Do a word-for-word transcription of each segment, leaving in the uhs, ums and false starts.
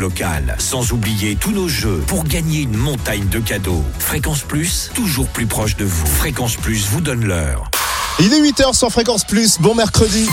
locale. Sans oublier tous nos jeux pour gagner une montagne de cadeaux. Fréquence Plus, toujours plus proche de vous. Fréquence Plus vous donne l'heure. Il est huit heures sur Fréquence Plus. Bon mercredi.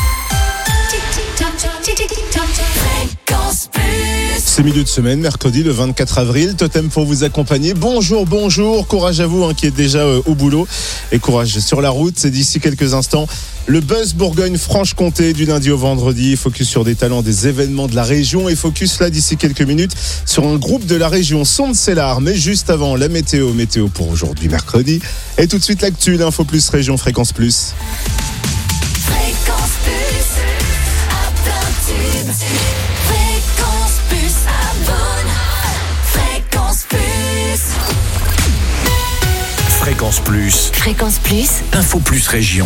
C'est milieu de semaine, mercredi le vingt-quatre avril. Totem pour vous accompagner. Bonjour, bonjour. Courage à vous hein, qui êtes déjà euh, au boulot. Et courage sur la route. C'est d'ici quelques instants. Le Buzz Bourgogne-Franche-Comté du lundi au vendredi. Focus sur des talents, des événements de la région. Et focus là d'ici quelques minutes sur un groupe de la région, Son-de-Cellar. Mais juste avant, la météo. Météo pour aujourd'hui, mercredi. Et tout de suite l'actu, l'Info Plus Région Fréquence Plus. Fréquence Plus, à plein tube. Fréquence Plus, abonne. Fréquence Plus. Fréquence Plus. Fréquence Plus. Info Plus Région.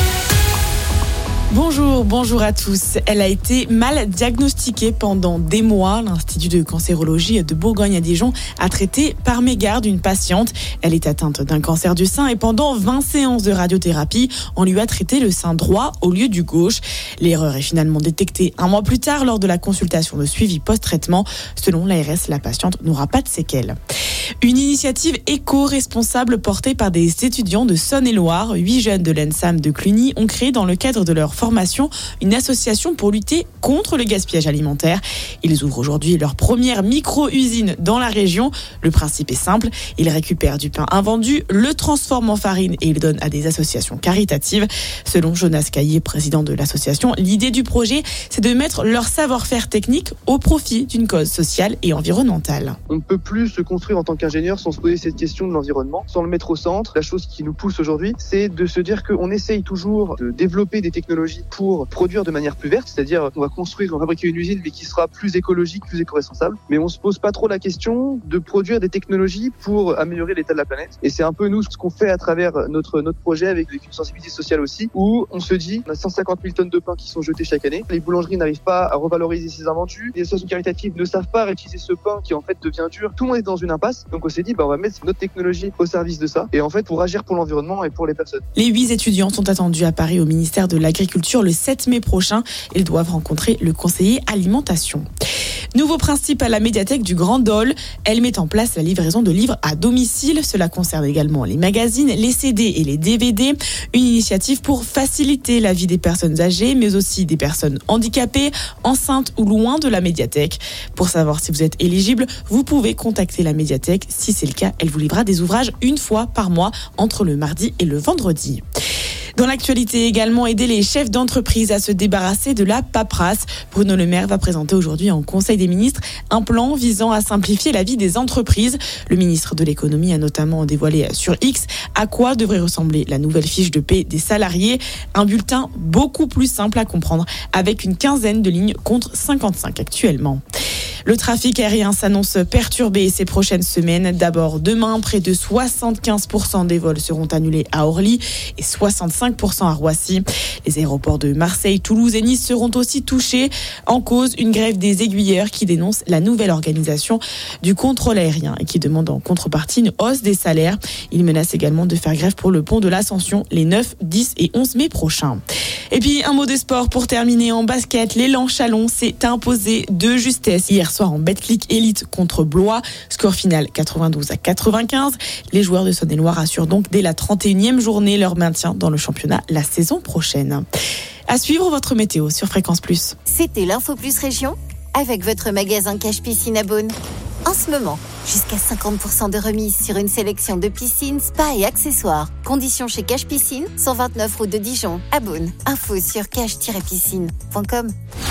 Bonjour, bonjour à tous. Elle a été mal diagnostiquée pendant des mois. L'Institut de cancérologie de Bourgogne à Dijon a traité par mégarde une patiente. Elle est atteinte d'un cancer du sein et pendant vingt séances de radiothérapie, on lui a traité le sein droit au lieu du gauche. L'erreur est finalement détectée un mois plus tard lors de la consultation de suivi post-traitement. Selon l'A R S, la patiente n'aura pas de séquelles. Une initiative éco-responsable portée par des étudiants de Saône-et-Loire. Huit jeunes de l'ENSAM de Cluny ont créé dans le cadre de leur formation une association pour lutter contre le gaspillage alimentaire. Ils ouvrent aujourd'hui leur première micro-usine dans la région. Le principe est simple, ils récupèrent du pain invendu, le transforment en farine et le donnent à des associations caritatives. Selon Jonas Caillé, président de l'association, l'idée du projet, c'est de mettre leur savoir-faire technique au profit d'une cause sociale et environnementale. On ne peut plus se construire en tant qu'ingénieur sans se poser cette question de l'environnement, sans le mettre au centre. La chose qui nous pousse aujourd'hui, c'est de se dire qu'on essaye toujours de développer des technologies pour produire de manière plus verte, c'est-à-dire qu'on va construire, on va fabriquer une usine mais qui sera plus écologique, plus éco-responsable. Mais on se pose pas trop la question de produire des technologies pour améliorer l'état de la planète. Et c'est un peu nous ce qu'on fait à travers notre notre projet avec une sensibilité sociale aussi, où on se dit on a cent cinquante mille tonnes de pain qui sont jetées chaque année. Les boulangeries n'arrivent pas à revaloriser ces invendus. Les associations caritatives ne savent pas réutiliser ce pain qui en fait devient dur. Tout le monde est dans une impasse. Donc on s'est dit bah on va mettre notre technologie au service de ça et en fait pour agir pour l'environnement et pour les personnes. Les huit étudiants sont attendus à Paris au ministère de l'Agriculture le sept mai prochain. Ils doivent rencontrer le conseiller alimentation. Nouveau principe à la médiathèque du Grand Dole. Elle met en place la livraison de livres à domicile. Cela concerne également les magazines, les C D et les D V D. Une initiative pour faciliter la vie des personnes âgées, mais aussi des personnes handicapées, enceintes ou loin de la médiathèque. Pour savoir si vous êtes éligible, vous pouvez contacter la médiathèque. Si c'est le cas, elle vous livrera des ouvrages une fois par mois entre le mardi et le vendredi. Dans l'actualité également, aider les chefs d'entreprise à se débarrasser de la paperasse. Bruno Le Maire va présenter aujourd'hui en Conseil des ministres un plan visant à simplifier la vie des entreprises. Le ministre de l'économie a notamment dévoilé sur X à quoi devrait ressembler la nouvelle fiche de paie des salariés. Un bulletin beaucoup plus simple à comprendre avec une quinzaine de lignes contre cinquante-cinq actuellement. Le trafic aérien s'annonce perturbé ces prochaines semaines. D'abord, demain, près de soixante-quinze pour cent des vols seront annulés à Orly et soixante-cinq pour cent à Roissy. Les aéroports de Marseille, Toulouse et Nice seront aussi touchés. En cause, une grève des aiguilleurs qui dénonce la nouvelle organisation du contrôle aérien et qui demande en contrepartie une hausse des salaires. Ils menacent également de faire grève pour le pont de l'Ascension les neuf, dix et onze mai prochains. Et puis, un mot de sport pour terminer en basket. L'élan Chalon s'est imposé de justesse hier soir en Betclic Elite contre Blois. Score final quatre-vingt-douze à quatre-vingt-quinze. Les joueurs de Saône-et-Loire assurent donc dès la trente et unième journée leur maintien dans le championnat la saison prochaine. À suivre votre météo sur Fréquence Plus. C'était l'Info Plus Région avec votre magasin Cache Piscine à Beaune. En ce moment, jusqu'à cinquante pour cent de remise sur une sélection de piscines, spas et accessoires. Conditions chez Cache Piscine, cent vingt-neuf route de Dijon, à Beaune. Info sur cache tiret piscine point com.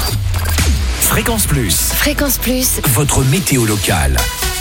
Fréquence Plus. Fréquence Plus. Votre météo locale.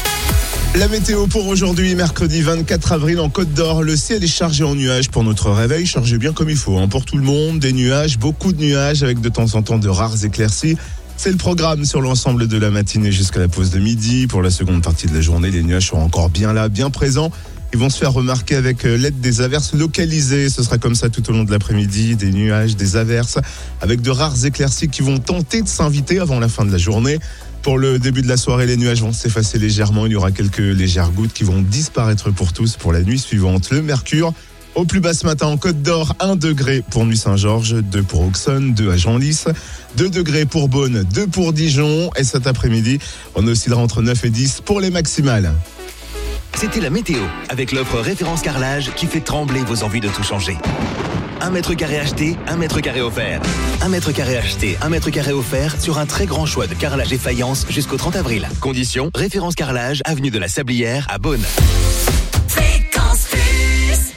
La météo pour aujourd'hui, mercredi vingt-quatre avril en Côte d'Or. Le ciel est chargé en nuages pour notre réveil, chargé bien comme il faut. Hein. Pour tout le monde, des nuages, beaucoup de nuages avec de temps en temps de rares éclaircies. C'est le programme sur l'ensemble de la matinée jusqu'à la pause de midi. Pour la seconde partie de la journée, les nuages seront encore bien là, bien présents. Ils vont se faire remarquer avec l'aide des averses localisées. Ce sera comme ça tout au long de l'après-midi. Des nuages, des averses, avec de rares éclaircies qui vont tenter de s'inviter avant la fin de la journée. Pour le début de la soirée, les nuages vont s'effacer légèrement. Il y aura quelques légères gouttes qui vont disparaître pour tous pour la nuit suivante. Le mercure Au plus bas ce matin en Côte d'Or, un degré pour Nuit-Saint-Georges, deux pour Auxonne, deux à Genlis, deux degrés pour Beaune, deux pour Dijon. Et cet après-midi, on oscillera entre neuf et dix pour les maximales. C'était la météo, avec l'offre Référence Carrelage qui fait trembler vos envies de tout changer. Un mètre carré acheté, un mètre carré offert. Un mètre carré acheté, un mètre carré offert sur un très grand choix de carrelage et faïence jusqu'au trente avril. Conditions, Référence Carrelage, avenue de la Sablière à Beaune. Fréquence Plus.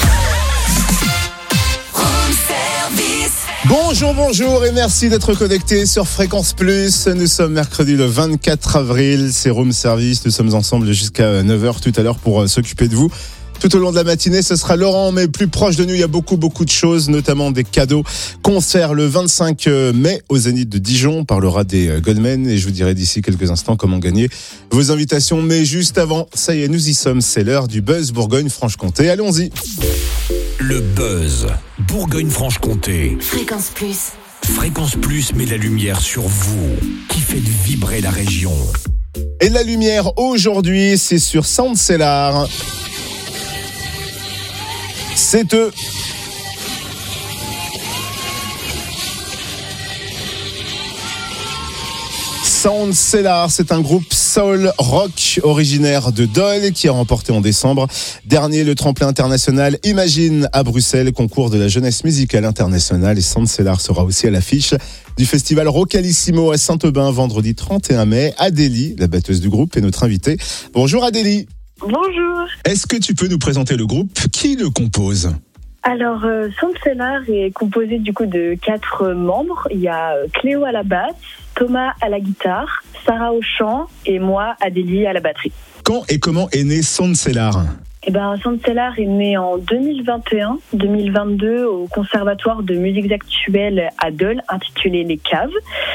Room Service. Bonjour, bonjour et merci d'être connectés sur Fréquence Plus. Nous sommes mercredi le vingt-quatre avril, c'est Room Service. Nous sommes ensemble jusqu'à neuf heures tout à l'heure pour s'occuper de vous. Tout au long de la matinée, ce sera Laurent, mais plus proche de nous, il y a beaucoup, beaucoup de choses, notamment des cadeaux. Concert le vingt-cinq mai au Zénith de Dijon. On parlera des Goldmen et je vous dirai d'ici quelques instants comment gagner vos invitations. Mais juste avant, ça y est, nous y sommes. C'est l'heure du Buzz Bourgogne-Franche-Comté. Allons-y. Le Buzz Bourgogne-Franche-Comté. Fréquence Plus. Fréquence Plus met la lumière sur vous, qui faites vibrer la région. Et la lumière aujourd'hui, c'est sur Soundcellar. C'est eux. Soundcellar, c'est un groupe soul rock originaire de Dole qui a remporté en décembre dernier le tremplin international Imagine à Bruxelles, concours de la jeunesse musicale internationale. Et Soundcellar sera aussi à l'affiche du festival Rocalissimo à Saint-Aubin vendredi trente et un mai. Adélie, la batteuse du groupe, est notre invitée. Bonjour Adélie. Bonjour. Est-ce que tu peux nous présenter le groupe? Qui le compose? Alors, euh, Soundcellar est composé du coup de quatre membres. Il y a euh, Cléo à la basse, Thomas à la guitare, Sarah au chant et moi, Adélie, à la batterie. Quand et comment est né Soundcellar? Eh ben, Soundcellar est né en deux mille vingt et un deux mille vingt-deux au Conservatoire de musique actuelle à Dole, intitulé Les Caves.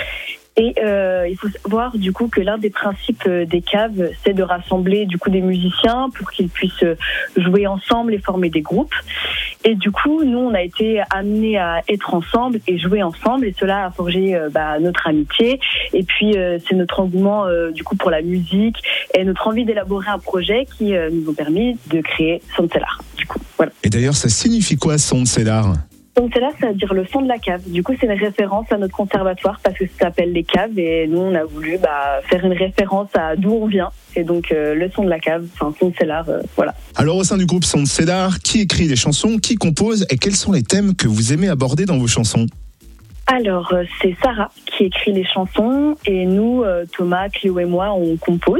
Et euh, il faut savoir du coup que l'un des principes des caves, c'est de rassembler du coup des musiciens pour qu'ils puissent jouer ensemble et former des groupes. Et du coup, nous, on a été amenés à être ensemble et jouer ensemble, et cela a forgé euh, bah, notre amitié. Et puis, euh, c'est notre engouement euh, du coup pour la musique et notre envie d'élaborer un projet qui euh, nous ont permis de créer Soundcellar. Du coup, voilà. Et d'ailleurs, ça signifie quoi Soundcellar? Soundcellar, ça veut dire le son de la cave. Du coup, c'est une référence à notre conservatoire parce que ça s'appelle les caves et nous, on a voulu bah, faire une référence à d'où on vient. Et donc, euh, le son de la cave, enfin, Soundcellar, euh, voilà. Alors, au sein du groupe Soundcellar, qui écrit les chansons, qui compose et quels sont les thèmes que vous aimez aborder dans vos chansons? Alors, euh, c'est Sarah qui écrit les chansons et nous, euh, Thomas, Cléo et moi, on compose.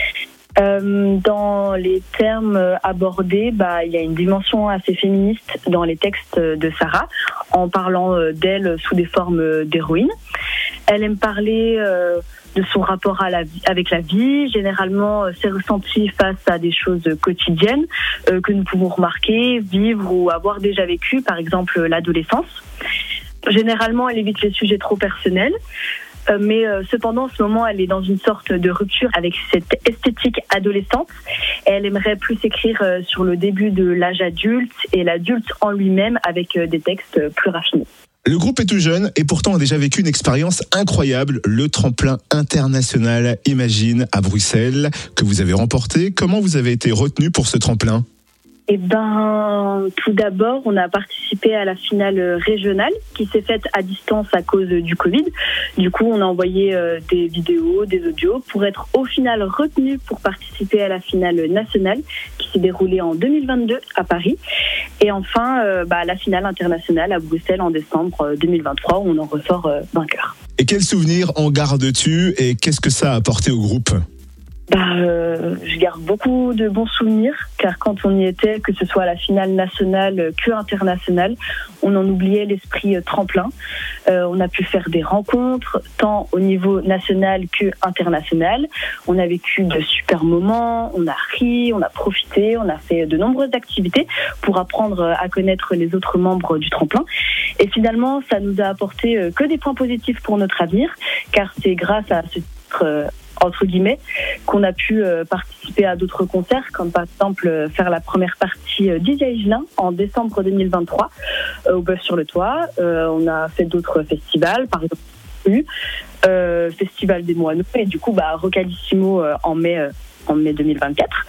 Euh, dans les termes abordés, bah, il y a une dimension assez féministe dans les textes de Sarah, en parlant d'elle sous des formes d'héroïne. Elle aime parler euh, de son rapport à la vie, avec la vie, généralement ses ressentis face à des choses quotidiennes euh, que nous pouvons remarquer, vivre ou avoir déjà vécu, par exemple l'adolescence. Généralement, elle évite les sujets trop personnels. Euh, mais euh, cependant, en ce moment, elle est dans une sorte de rupture avec cette esthétique adolescente. Et elle aimerait plus écrire euh, sur le début de l'âge adulte et l'adulte en lui-même avec euh, des textes plus raffinés. Le groupe est tout jeune et pourtant a déjà vécu une expérience incroyable, le tremplin international Imagine à Bruxelles que vous avez remporté. Comment vous avez été retenu pour ce tremplin ? Eh ben, tout d'abord, on a participé à la finale régionale qui s'est faite à distance à cause du Covid. Du coup, on a envoyé euh, des vidéos, des audios pour être au final retenu pour participer à la finale nationale qui s'est déroulée en deux mille vingt-deux à Paris. Et enfin, euh, bah, la finale internationale à Bruxelles en décembre deux mille vingt-trois où on en ressort euh, vainqueur. Et quels souvenirs en gardes-tu et qu'est-ce que ça a apporté au groupe ? Bah, euh, je garde beaucoup de bons souvenirs, car quand on y était, que ce soit à la finale nationale que internationale, on en oubliait l'esprit euh, tremplin. Euh, on a pu faire des rencontres, tant au niveau national que international. On a vécu de super moments, on a ri, on a profité, on a fait de nombreuses activités pour apprendre à connaître les autres membres du tremplin. Et finalement, ça nous a apporté euh, que des points positifs pour notre avenir, car c'est grâce à ce titre euh, entre guillemets, qu'on a pu euh, participer à d'autres concerts, comme par exemple euh, faire la première partie euh, d'Isia Higelin en décembre deux mille vingt-trois euh, au Bœuf sur le Toit. Euh, on a fait d'autres festivals, par exemple euh, Festival des Moineaux et du coup bah, Rocalissimo euh, en mai euh, en mai deux mille vingt-quatre.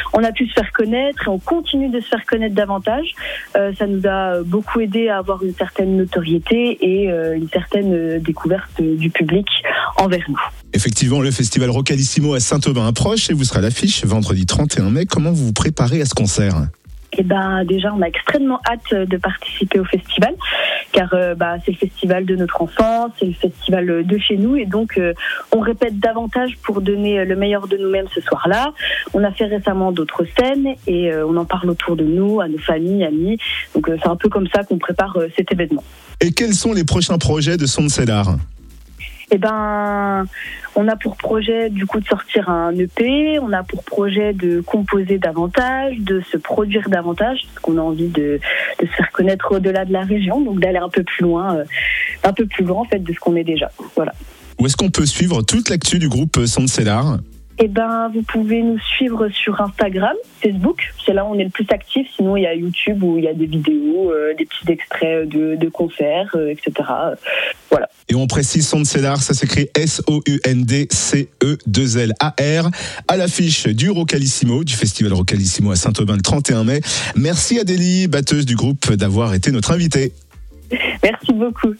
on a pu se faire connaître et on continue de se faire connaître davantage. Euh, ça nous a beaucoup aidé à avoir une certaine notoriété et euh, une certaine découverte du public envers nous. Effectivement, le festival Rocalissimo à Saint-Aubin approche et vous serez à l'affiche vendredi trente et un mai. Comment vous vous préparez à ce concert ? Eh ben, déjà, on a extrêmement hâte de participer au festival, car euh, bah, c'est le festival de notre enfance, c'est le festival de chez nous, et donc euh, on répète davantage pour donner le meilleur de nous-mêmes ce soir-là. On a fait récemment d'autres scènes, et euh, on en parle autour de nous, à nos familles, amis, donc euh, c'est un peu comme ça qu'on prépare euh, cet événement. Et quels sont les prochains projets de Son de Cédar ? Eh ben, on a pour projet du coup de sortir un E P, on a pour projet de composer davantage, de se produire davantage, parce qu'on a envie de, de se faire connaître au-delà de la région, donc d'aller un peu plus loin, euh, un peu plus loin en fait de ce qu'on est déjà. Voilà. Où est-ce qu'on peut suivre toute l'actu du groupe Son de Cédar ? Eh ben, vous pouvez nous suivre sur Instagram, Facebook, c'est là où on est le plus actif. Sinon, il y a YouTube où il y a des vidéos, euh, des petits extraits de, de concerts, euh, et cetera. Voilà. Et on précise Son de Cédar, ça s'écrit S O U N D C E deux L A R, à l'affiche du Rocalissimo, du festival Rocalissimo à Saint-Aubin le trente et un mai. Merci Adélie, batteuse du groupe, d'avoir été notre invitée. Merci beaucoup.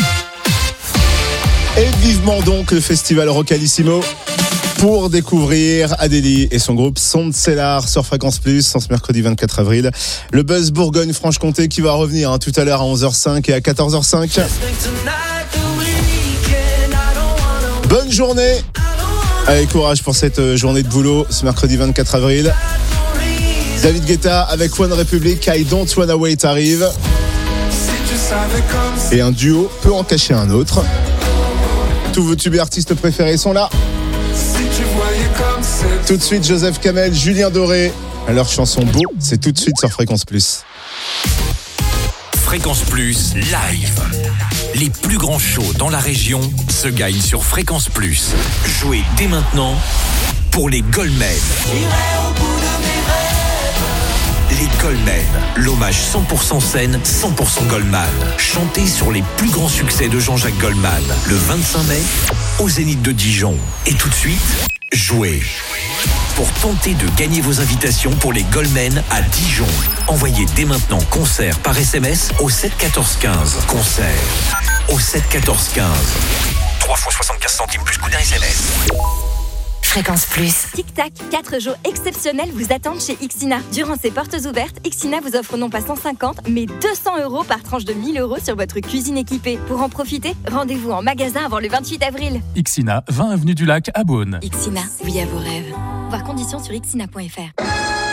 Et vivement donc le festival Rocalissimo pour découvrir Adélie et son groupe Son de Cédar sur Fréquence Plus en ce mercredi vingt-quatre avril. Le Buzz Bourgogne-Franche-Comté qui va revenir hein, tout à l'heure à onze heures cinq et à quatorze heures cinq. Bonne journée. Allez, courage pour cette journée de boulot ce mercredi vingt-quatre avril. David Guetta avec One Republic, I Don't Wanna Wait arrive. Et un duo peut en cacher un autre. Tous vos tubes et artistes préférés sont là. Tout de suite, Joseph Kamel, Julien Doré. Leur chanson Beau, c'est tout de suite sur Fréquence Plus. Fréquence Plus, live. Les plus grands shows dans la région se gagnent sur Fréquence Plus. Jouez dès maintenant pour les Goldmen. Les Goldmen, l'hommage cent pour cent scène, cent pour cent Goldman. Chanté sur les plus grands succès de Jean-Jacques Goldman, le vingt-cinq mai, au Zénith de Dijon. Et tout de suite, jouez. Pour tenter de gagner vos invitations pour les Goldmen à Dijon, envoyez dès maintenant concert par S M S au sept quatorze quinze. Concert au sept quatorze quinze. trois fois soixante-quinze centimes plus coût d'un S M S. Fréquence Plus. Tic Tac, quatre jours exceptionnels vous attendent chez Ixina. Durant ces portes ouvertes, Ixina vous offre non pas cent cinquante, mais deux cents euros par tranche de mille euros sur votre cuisine équipée. Pour en profiter, rendez-vous en magasin avant le vingt-huit avril. Ixina, vingt avenue du Lac à Beaune. Ixina, oui à vos rêves. Voir conditions sur ixina point f r.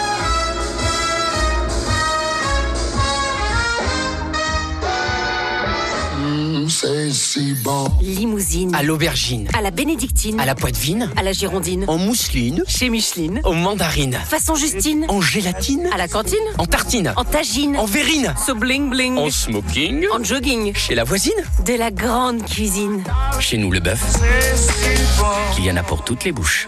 C'est si bon. Limousine. À l'aubergine. À la bénédictine. À la poitevine. À la girondine. En mousseline. Chez Micheline. Aux mandarines. Façon Justine. En gélatine. À la cantine. En tartine. En tagine. En verrine. So bling bling. En smoking. En jogging. Chez la voisine. De la grande cuisine. Chez nous, le bœuf. Qu'il y en a pour toutes les bouches.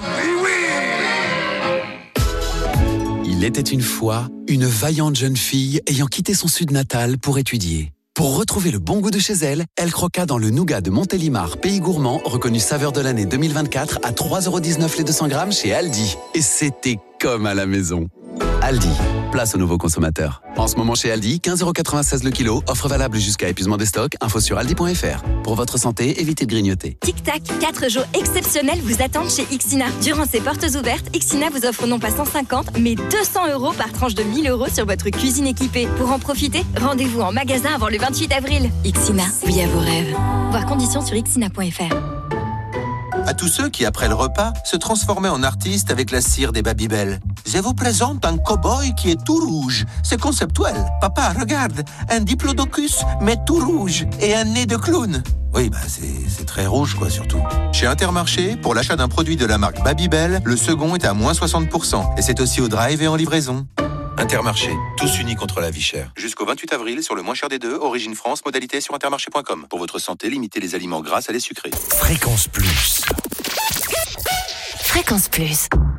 Il était une fois une vaillante jeune fille ayant quitté son sud natal pour étudier. Pour retrouver le bon goût de chez elle, elle croqua dans le nougat de Montélimar, pays gourmand, reconnu saveur de l'année deux mille vingt-quatre à trois euros dix-neuf les deux cents grammes chez Aldi. Et c'était comme à la maison. Aldi, place aux nouveaux consommateurs. En ce moment chez Aldi, quinze euros quatre-vingt-seize le kilo, offre valable jusqu'à épuisement des stocks, info sur aldi point f r. Pour votre santé, évitez de grignoter. Tic Tac, quatre jours exceptionnels vous attendent chez Ixina. Durant ces portes ouvertes, Ixina vous offre non pas cent cinquante, mais deux cents euros par tranche de mille euros sur votre cuisine équipée. Pour en profiter, rendez-vous en magasin avant le vingt-huit avril. Ixina, oui à vos rêves. Voir conditions sur ixina point f r. À tous ceux qui, après le repas, se transformaient en artistes avec la cire des Babybel. Je vous présente un cow-boy qui est tout rouge. C'est conceptuel. Papa, regarde, un diplodocus, mais tout rouge, et un nez de clown. Oui, bah c'est, c'est très rouge, quoi, surtout. Chez Intermarché, pour l'achat d'un produit de la marque Babybel, le second est à moins soixante pour cent. Et c'est aussi au drive et en livraison. Intermarché, tous unis contre la vie chère. Jusqu'au vingt-huit avril, sur le moins cher des deux, Origine France, modalité sur intermarché point com. Pour votre santé, limitez les aliments gras à les sucrés. Fréquence Plus. Fréquence Plus.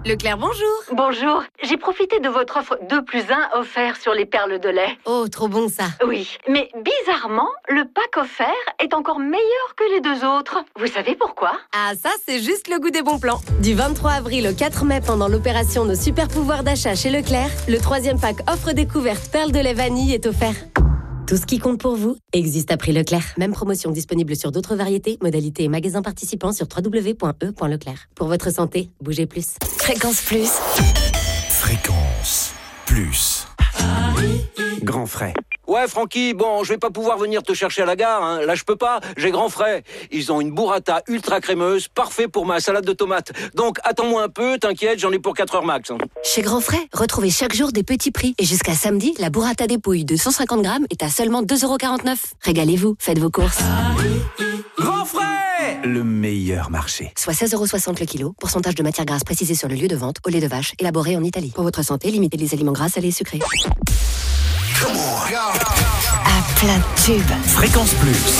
Leclerc, bonjour. Bonjour. J'ai profité de votre offre deux plus un offert sur les perles de lait. Oh, trop bon ça. Oui, mais bizarrement, le pack offert est encore meilleur que les deux autres. Vous savez pourquoi? Ah, ça, c'est juste le goût des bons plans. Du vingt-trois avril au quatre mai, pendant l'opération Nos super pouvoirs d'achat chez Leclerc, le troisième pack offre découverte perles de lait vanille est offert. Tout ce qui compte pour vous existe à prix Leclerc. Même promotion disponible sur d'autres variétés, modalités et magasins participants sur w w w point e point leclerc. Pour votre santé, bougez plus. Fréquence Plus. Fréquence Plus. Grand frais. Ouais, Francky, bon, je vais pas pouvoir venir te chercher à la gare, hein. Là, je peux pas, j'ai grand frais. Ils ont une burrata ultra crémeuse, parfait pour ma salade de tomates. Donc, attends-moi un peu, t'inquiète, j'en ai pour quatre heures max. Hein. Chez Grand Frais, retrouvez chaque jour des petits prix. Et jusqu'à samedi, la burrata dépouille de cent cinquante grammes est à seulement deux euros quarante-neuf. Régalez-vous, faites vos courses. Grand frais, le meilleur marché. Soit seize euros soixante le kilo, pourcentage de matière grasse précisé sur le lieu de vente, au lait de vache, élaboré en Italie. Pour votre santé, limitez les aliments gras, salés et sucrés. À plein de tubes. Fréquence Plus.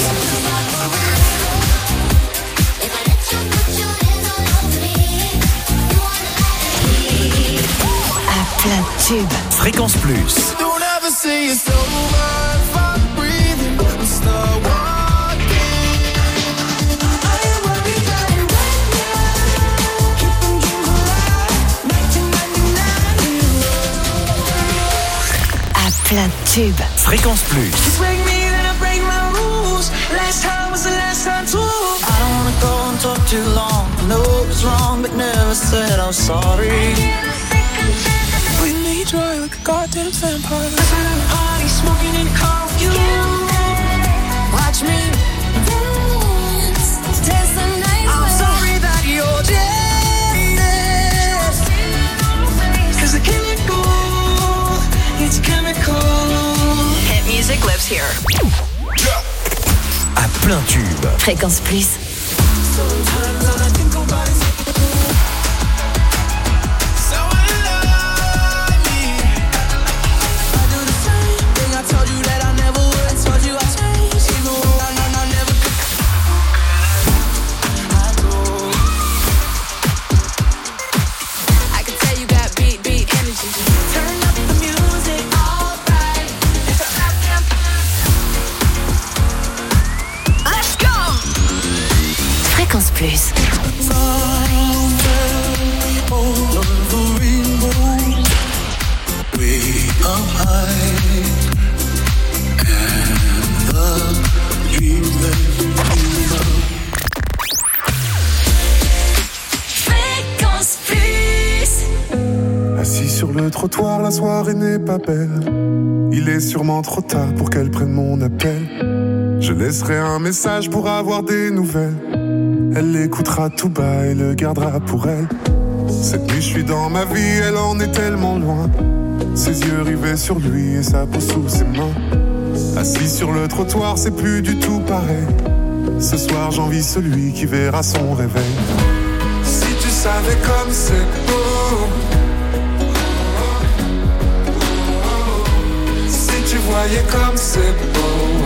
À plein de tubes. Fréquence Plus. Plein de tubes. Fréquence Plus. Music lives here. À plein tube. Fréquence Plus. Plus. Fréquence Plus. Assis sur le trottoir, la soirée n'est pas belle. Il est sûrement trop tard pour qu'elle prenne mon appel. Je laisserai un message pour avoir des nouvelles. Elle l'écoutera tout bas et le gardera pour elle. Cette nuit je suis dans ma vie, elle en est tellement loin. Ses yeux rivés sur lui et sa peau sous ses mains. Assis sur le trottoir, c'est plus du tout pareil. Ce soir j'envie celui qui verra son réveil. Si tu savais comme c'est beau, si tu voyais comme c'est beau.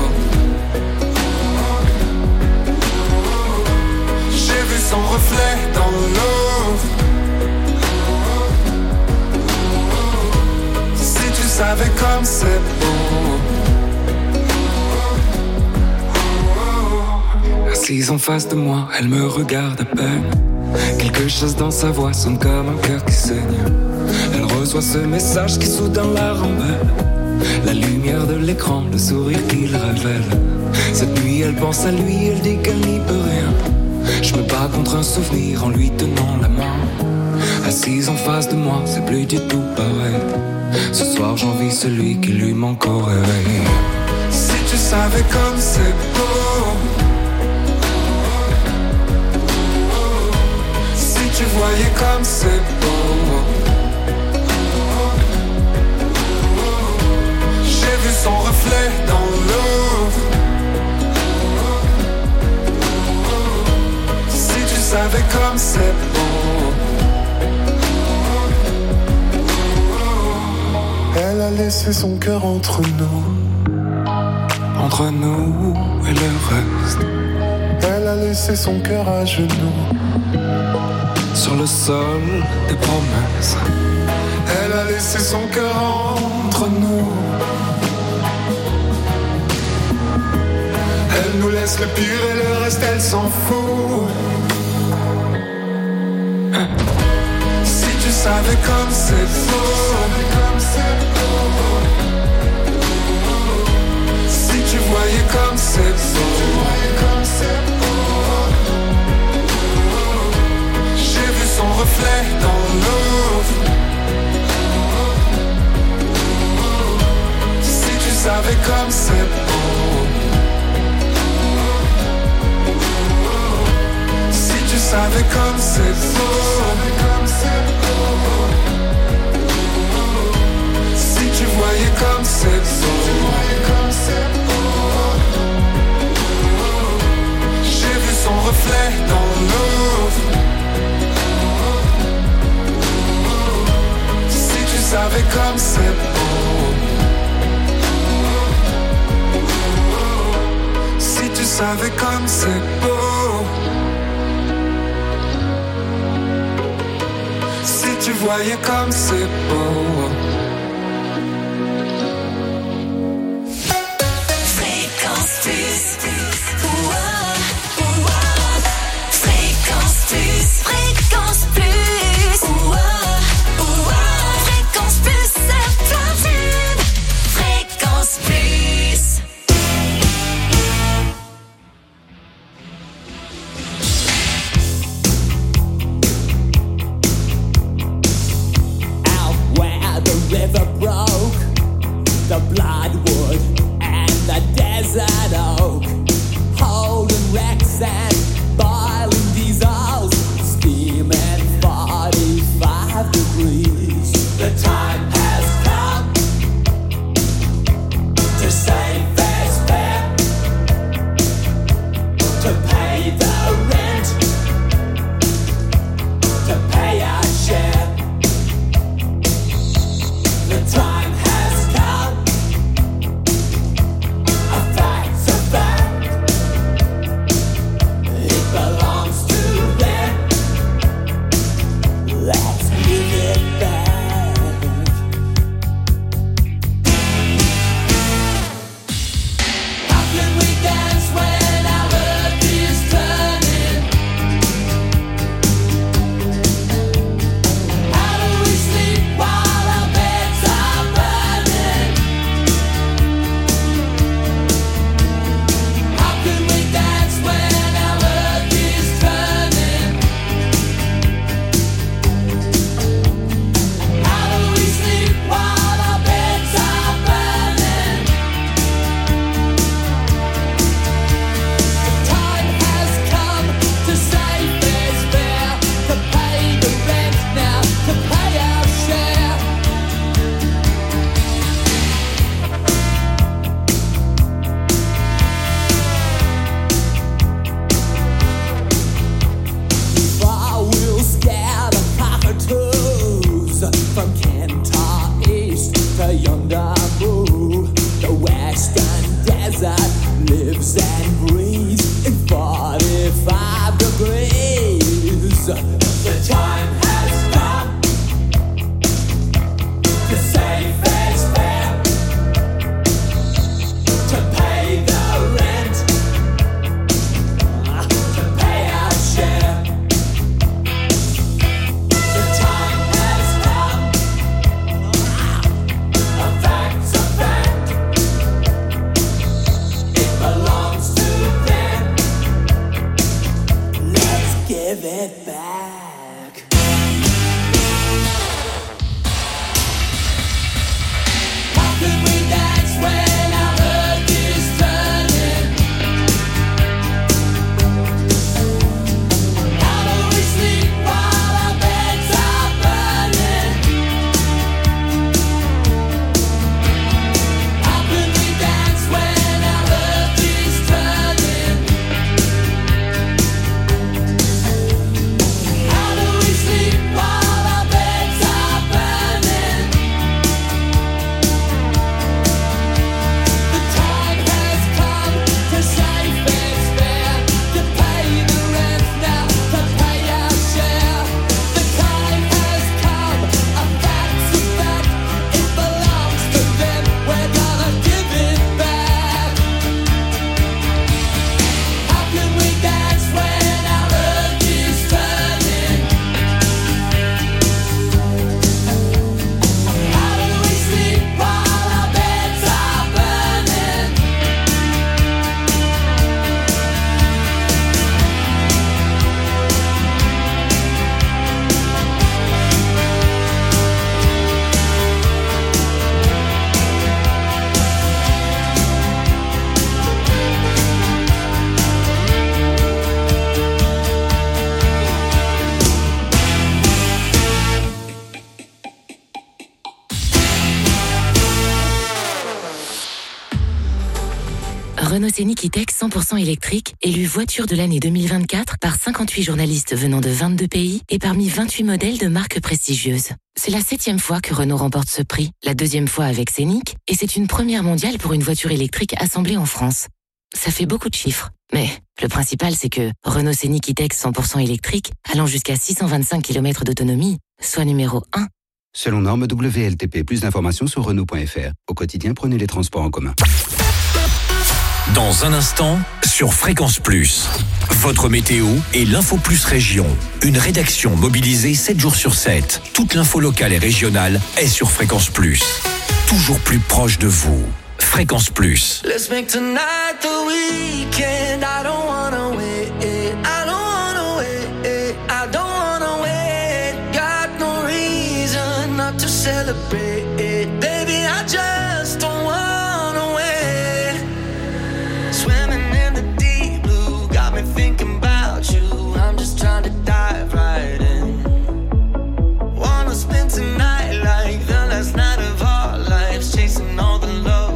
Son reflet dans l'eau. Si tu savais comme c'est beau. Assise en face de moi, elle me regarde à peine. Quelque chose dans sa voix sonne comme un cœur qui saigne. Elle reçoit ce message qui soudain la rend belle. La lumière de l'écran, le sourire qu'il révèle. Cette nuit elle pense à lui, elle dit qu'elle n'y peut rien. Je me bats contre un souvenir en lui tenant la main. Assise en face de moi, c'est plus du tout pareil. Ce soir j'envie celui qui lui manque au réveil. Si tu savais comme c'est beau, si tu voyais comme c'est beau. J'ai vu son reflet dans l'eau. Si tu savais comme c'est beau. Elle a laissé son cœur entre nous, entre nous et le reste. Elle a laissé son cœur à genoux. sur le sol des promesses. Elle a laissé son cœur entre nous. Elle nous laisse le pire et le reste elle s'en fout. Si tu savais comme c'est beau, si tu voyais comme c'est beau, j'ai vu son reflet dans l'eau. Si tu savais comme c'est beau, si tu savais comme c'est beau, si tu voyais comme c'est beau, j'ai vu son reflet dans l'eau. Si tu savais comme c'est beau, si tu savais comme c'est beau, si tu voyais comme c'est beau. Fréquence plus. Ouah, ouah. Fréquence plus. Fréquence plus. Ouah, ouah. Fréquence plus, c'est Flavie. Fréquence plus. Out where the river broke, the bloodwood and the desert oak, holding wrecks and boiling diesels, steaming forty-five degrees. The time has come to save fair's fare, to pay the rent, to pay our share. The time has come, a fact's a fact, it belongs to them, let's give it back. How can we dance when our earth is turning? How do we sleep while our beds are burning? How can we dance when our earth is turning? How do we sleep while our beds are burning? The time has come to save fair's fare, to pay the rent now, to pay our share. Far we'll scare the cockatoos from Kentar East to yonder move. The western desert lives and breathes in forty-five degrees. The time has come to save fair's fare, to pay the rent, to pay our share. The time has come Renault Scénic E-Tech cent pour cent électrique, élu voiture de l'année deux mille vingt-quatre par cinquante-huit journalistes venant de vingt-deux pays et parmi vingt-huit modèles de marques prestigieuses. C'est la septième fois que Renault remporte ce prix, la deuxième fois avec Scénic, et c'est une première mondiale pour une voiture électrique assemblée en France. Ça fait beaucoup de chiffres, mais le principal c'est que Renault Scénic E-Tech cent pour cent électrique, allant jusqu'à six cent vingt-cinq kilomètres d'autonomie, soit numéro un. Selon norme W L T P, plus d'informations sur Renault point F R. Au quotidien, prenez les transports en commun. Dans un instant, sur Fréquence Plus, votre météo et l'Info Plus Région. Une rédaction mobilisée sept jours sur sept. Toute l'info locale et régionale est sur Fréquence Plus. Toujours plus proche de vous. Fréquence Plus. Let's make tonight the weekend. I don't wanna wait. I don't wanna wait. I don't wanna wait. Got no reason not to celebrate. Baby, I just don't wanna wait. Swimming in the deep blue got me thinking about you. I'm just trying to dive right in. Wanna spend tonight like the last night of our lives, chasing all the love.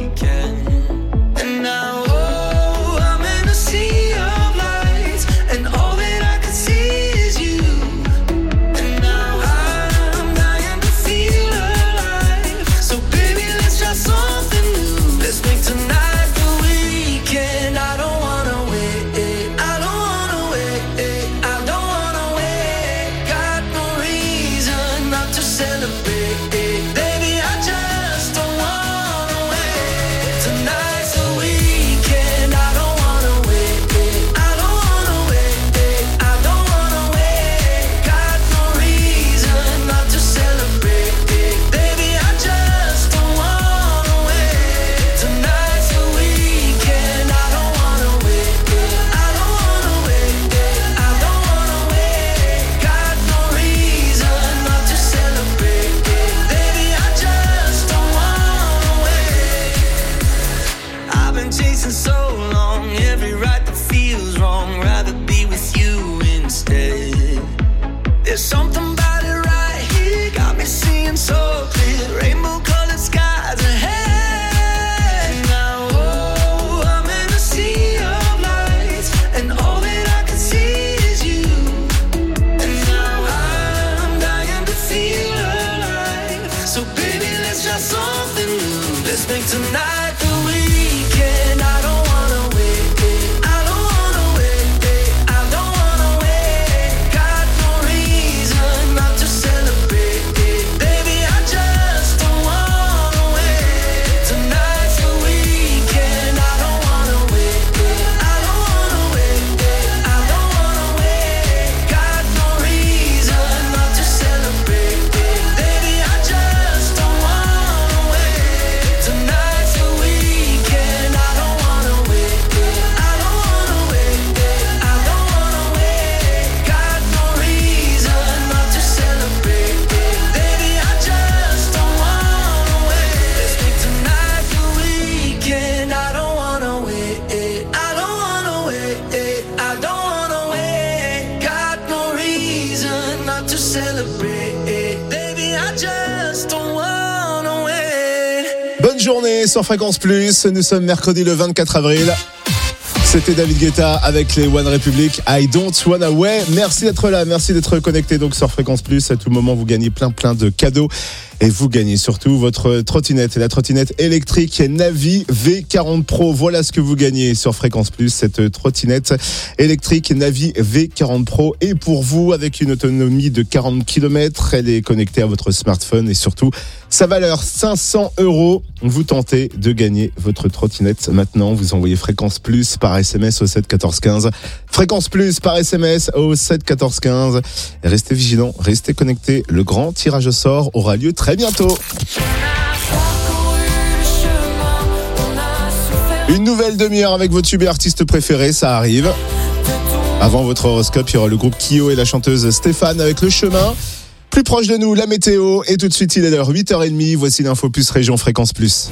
Bonne journée sur Fréquence Plus, nous sommes mercredi le vingt-quatre avril. C'était David Guetta avec les One Republic, I Don't Wanna Way. Merci d'être là, merci d'être connecté donc sur Fréquence Plus. À tout moment, vous gagnez plein plein de cadeaux. Et vous gagnez surtout votre trottinette, la trottinette électrique Navi V quarante Pro. Voilà ce que vous gagnez sur Fréquence Plus, cette trottinette électrique Navi V quarante Pro. Et pour vous, avec une autonomie de quarante kilomètres, elle est connectée à votre smartphone et surtout, sa valeur cinq cents euros. Vous tentez de gagner votre trottinette maintenant. Vous envoyez Fréquence Plus par S M S au sept quatorze quinze. Fréquence Plus par S M S au sept quatorze quinze. Et restez vigilants, restez connectés. Le grand tirage au sort aura lieu très bientôt. Une nouvelle demi-heure avec votre tube et artiste préféré, ça arrive. Avant votre horoscope, il y aura le groupe Kyo et la chanteuse Stéphane avec Le Chemin. Plus proche de nous, la météo. Et tout de suite, il est l'heure huit heures trente. Voici l'info plus région Fréquence Plus.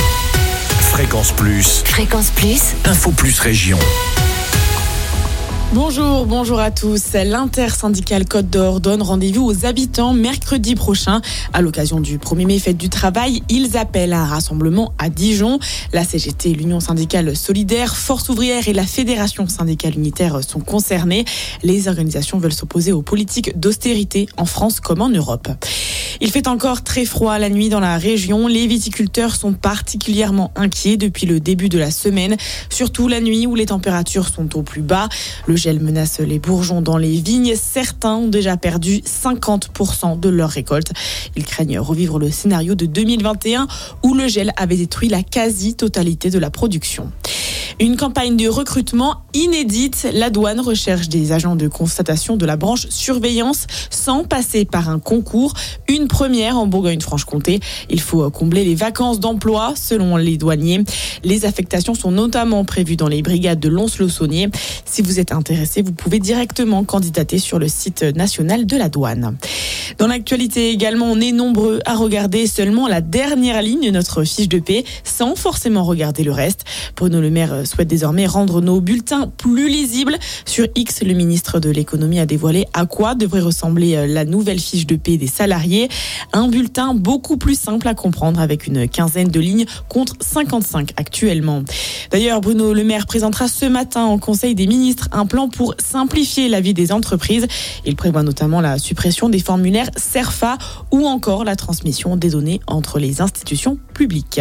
Fréquence Plus. Fréquence Plus. Info Plus Région. Bonjour, bonjour à tous. L'intersyndicale Côte d'Or donne rendez-vous aux habitants mercredi prochain. À l'occasion du premier mai, fête du travail, ils appellent à un rassemblement à Dijon. La C G T, l'Union syndicale solidaire, Force ouvrière et la Fédération syndicale unitaire sont concernés. Les organisations veulent s'opposer aux politiques d'austérité en France comme en Europe. Il fait encore très froid la nuit dans la région. Les viticulteurs sont particulièrement inquiets depuis le début de la semaine, surtout la nuit où les températures sont au plus bas. Le gel menace les bourgeons dans les vignes. Certains ont déjà perdu cinquante pour cent de leur récolte. Ils craignent revivre le scénario de deux mille vingt et un où le gel avait détruit la quasi-totalité de la production. Une campagne de recrutement inédite. La douane recherche des agents de constatation de la branche surveillance sans passer par un concours. Une première en Bourgogne-Franche-Comté. Il faut combler les vacances d'emploi selon les douaniers. Les affectations sont notamment prévues dans les brigades de Lons-le-Saunier. Si vous êtes intéressé, vous pouvez directement candidater sur le site national de la douane. Dans l'actualité également, on est nombreux à regarder seulement la dernière ligne de notre fiche de paie sans forcément regarder le reste. Bruno Le Maire souhaite désormais rendre nos bulletins plus lisibles. Sur X, le ministre de l'économie a dévoilé à quoi devrait ressembler la nouvelle fiche de paie des salariés. Un bulletin beaucoup plus simple à comprendre avec une quinzaine de lignes contre cinquante-cinq actuellement. D'ailleurs, Bruno Le Maire présentera ce matin au Conseil des ministres un plan pour simplifier la vie des entreprises. Il prévoit notamment la suppression des formulaires CERFA ou encore la transmission des données entre les institutions publiques.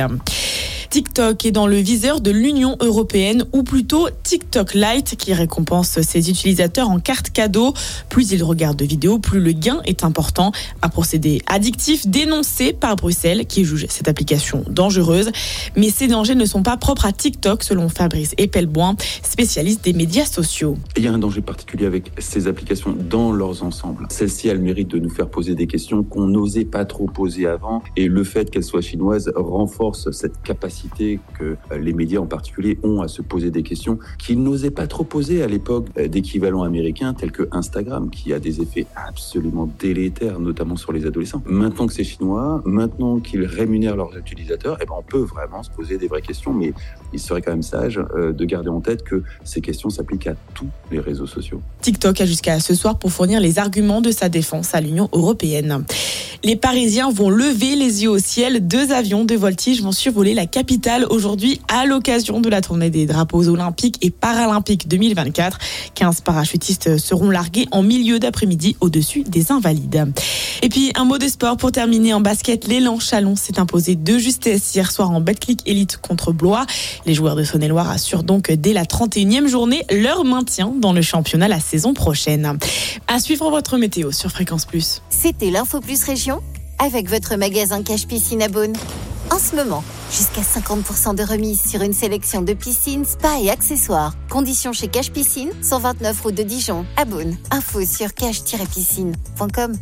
TikTok est dans le viseur de l'Union européenne, ou plutôt TikTok Lite, qui récompense ses utilisateurs en carte cadeau. Plus ils regardent de vidéos, plus le gain est important. Un procédé addictif dénoncé par Bruxelles, qui juge cette application dangereuse. Mais ces dangers ne sont pas propres à TikTok, selon Fabrice Epelboin, spécialiste des médias sociaux. Il y a un danger particulier avec ces applications dans leurs ensembles. Celle-ci a le mérite de nous faire poser des questions qu'on n'osait pas trop poser avant. Et le fait qu'elle soit chinoise renforce cette capacité que les médias en particulier ont à se poser des questions qu'ils n'osaient pas trop poser à l'époque d'équivalents américains tels que Instagram, qui a des effets absolument délétères, notamment sur les adolescents. Maintenant que c'est chinois, maintenant qu'ils rémunèrent leurs utilisateurs, eh ben on peut vraiment se poser des vraies questions, mais il serait quand même sage de garder en tête que ces questions s'appliquent à tous les réseaux sociaux. TikTok a jusqu'à ce soir pour fournir les arguments de sa défense à l'Union européenne. Les Parisiens vont lever les yeux au ciel. Deux avions de voltige vont survoler la capitale aujourd'hui à l'occasion de la tournée des drapeaux olympiques et paralympiques deux mille vingt-quatre. quinze parachutistes seront largués en milieu d'après-midi au-dessus des Invalides. Et puis un mot de sport pour terminer en basket. L'élan Chalon s'est imposé de justesse hier soir en Betclic Elite contre Blois. Les joueurs de Saône-et-Loire assurent donc dès la trente et unième journée leur maintien dans le championnat la saison prochaine. À suivre votre météo sur Fréquence Plus. C'était l'Info Plus Région avec votre magasin Cache Piscine à Beaune. En ce moment, jusqu'à cinquante pour cent de remise sur une sélection de piscines, spas et accessoires. Conditions chez Cache Piscine, cent vingt-neuf route de Dijon, à Beaune. Info sur cache tiret piscine point com.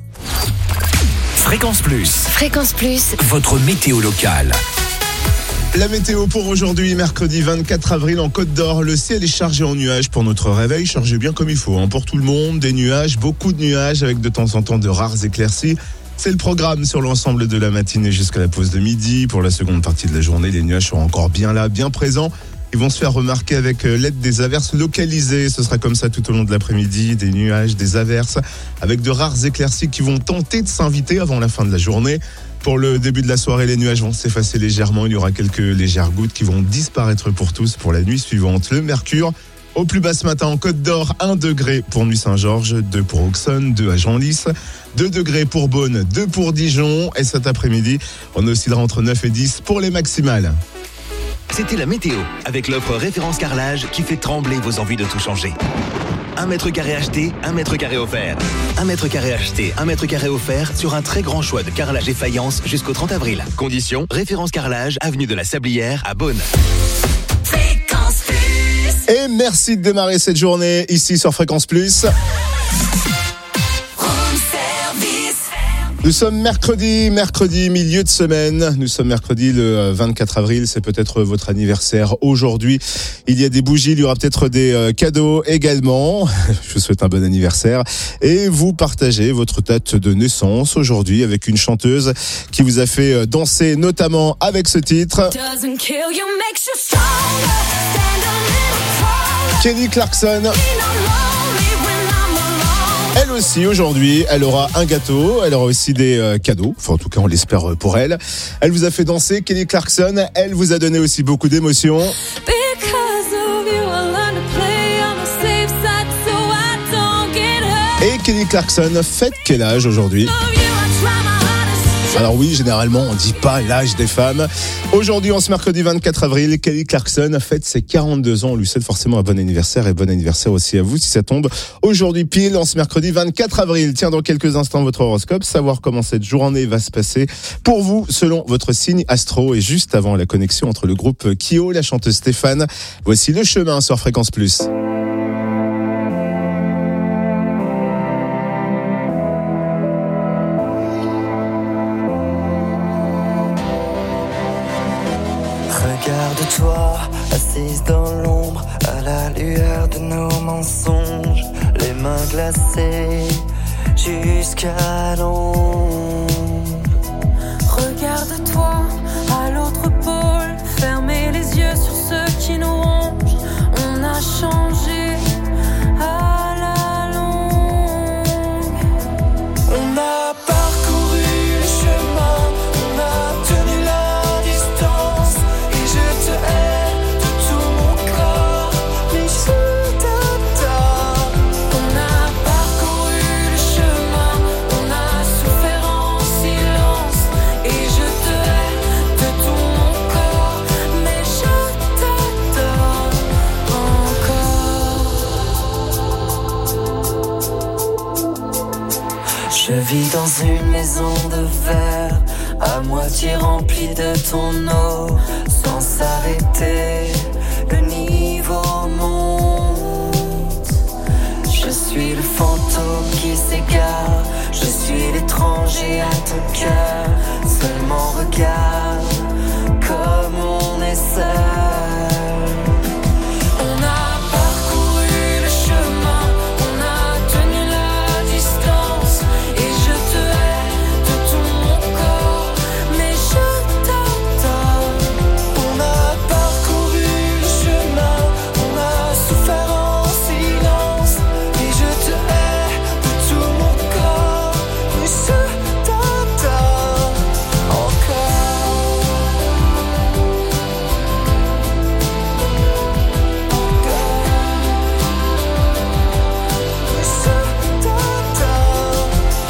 Fréquence Plus. Fréquence Plus. Votre météo locale. La météo pour aujourd'hui, mercredi vingt-quatre avril en Côte d'Or. Le ciel est chargé en nuages pour notre réveil. Chargé bien comme il faut, hein. Pour tout le monde, des nuages, beaucoup de nuages avec de temps en temps de rares éclaircies. C'est le programme sur l'ensemble de la matinée jusqu'à la pause de midi. Pour la seconde partie de la journée, les nuages seront encore bien là, bien présents. Ils vont se faire remarquer avec l'aide des averses localisées. Ce sera comme ça tout au long de l'après-midi. Des nuages, des averses, avec de rares éclaircies qui vont tenter de s'inviter avant la fin de la journée. Pour le début de la soirée, les nuages vont s'effacer légèrement. Il y aura quelques légères gouttes qui vont disparaître pour tous pour la nuit suivante. Le mercure, au plus bas ce matin en Côte d'Or, un degré pour Nuit-Saint-Georges, deux pour Auxonne, deux à Genlis, deux degrés pour Beaune, deux pour Dijon. Et cet après-midi, on oscillera entre neuf et dix pour les maximales. C'était la météo, avec l'offre Référence Carrelage qui fait trembler vos envies de tout changer. Un mètre carré acheté, un mètre carré offert. Un mètre carré acheté, un mètre carré offert sur un très grand choix de carrelage et faïence jusqu'au trente avril. Conditions, Référence Carrelage, avenue de la Sablière à Beaune. Fréquence Plus. Et merci de démarrer cette journée ici sur Fréquence Plus. Nous sommes mercredi, mercredi, milieu de semaine. Nous sommes mercredi le vingt-quatre avril. C'est peut-être votre anniversaire aujourd'hui. Il y a des bougies, il y aura peut-être des cadeaux également. Je vous souhaite un bon anniversaire. Et vous partagez votre date de naissance aujourd'hui avec une chanteuse qui vous a fait danser notamment avec ce titre. Kelly Clarkson. Elle aussi, aujourd'hui, elle aura un gâteau, elle aura aussi des euh, cadeaux. Enfin, en tout cas, on l'espère pour elle. Elle vous a fait danser, Kelly Clarkson. Elle vous a donné aussi beaucoup d'émotions. Et Kelly Clarkson fête quel âge aujourd'hui ? Alors oui, généralement, on dit pas l'âge des femmes. Aujourd'hui, en ce mercredi vingt-quatre avril, Kelly Clarkson fête ses quarante-deux ans. On lui souhaite forcément un bon anniversaire et bon anniversaire aussi à vous si ça tombe aujourd'hui pile, en ce mercredi vingt-quatre avril. Tiens, dans quelques instants, votre horoscope, savoir comment cette journée va se passer pour vous selon votre signe astro. Et juste avant la connexion entre le groupe Kyo, la chanteuse Stéphane, voici Le Chemin sur Fréquence Plus. Regarde-toi, assise dans l'ombre, à la lueur de nos mensonges, les mains glacées jusqu'à l'ombre. Regarde-toi, à l'autre pôle, fermez les yeux sur ceux qui nous rongent. On a changé à la longue. On a parcouru le chemin, on a tenu la distance. Je te hais de tout mon corps, mais je t'adore. On a parcouru le chemin, on a souffert en silence. Et je te hais de tout mon corps, mais je t'adore encore. Je vis dans une maison de verre, à moitié remplie de ton eau. Sans s'arrêter, le niveau monte. Je suis le fantôme qui s'égare, je suis l'étranger à ton cœur. Seulement regarde comme on est seul. On a parcouru le chemin, on a tenu la distance. Et je te hais de tout mon corps, mais je t'adore. On a parcouru le chemin, on a souffert en silence. Et je te hais de tout mon corps, mais je t'adore encore. Mais je t'adore